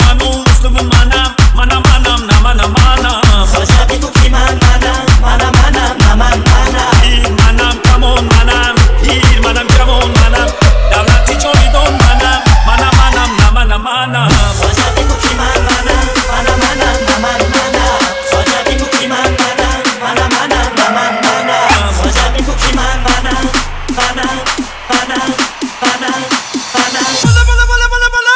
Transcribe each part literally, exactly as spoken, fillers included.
منو مثل منم منم منم نه منم منم خواجه بگو کی من منم منم منم نه من منم پیر منم کمون منم پیر منم جوان منم دولتی جاویدان منم منم منم نه منم منم خواجه بگو کی من منم منم منم نه من منم خواجه بگو کی من منم منم منم نه من منم خواجه بگو کی من منم منم منم منم منم بله بله بله بله بله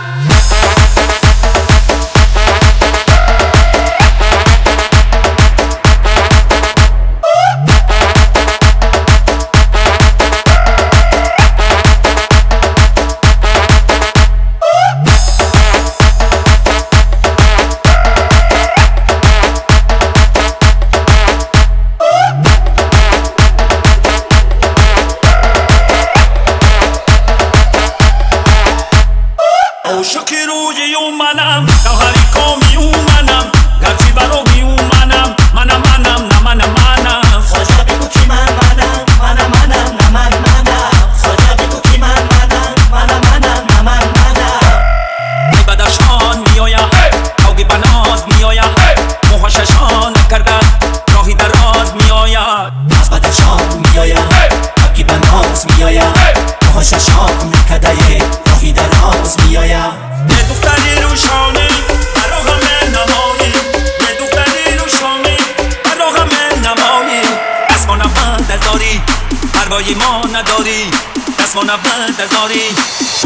عاشق روی اون منم گوهری کامی اون منم گرچی برای اون منم منم منم نه منم منم خواجه بگو کی من منم منم منم نه من منم خواجه بگو کی من منم منم منم نه من منم ای بدخشان میایم کوگی بناز میایم موهاششان نکردن راهی دراز میآید از بدخشان میایم کوگی بناز میایم موهاششان نکرده راهی دراز میایم یه دختری روشانی برا همه نمایی یه دختری روشانی برا همه نمایی دست ما نبند داری پروای ما نداری دست ما نبند داری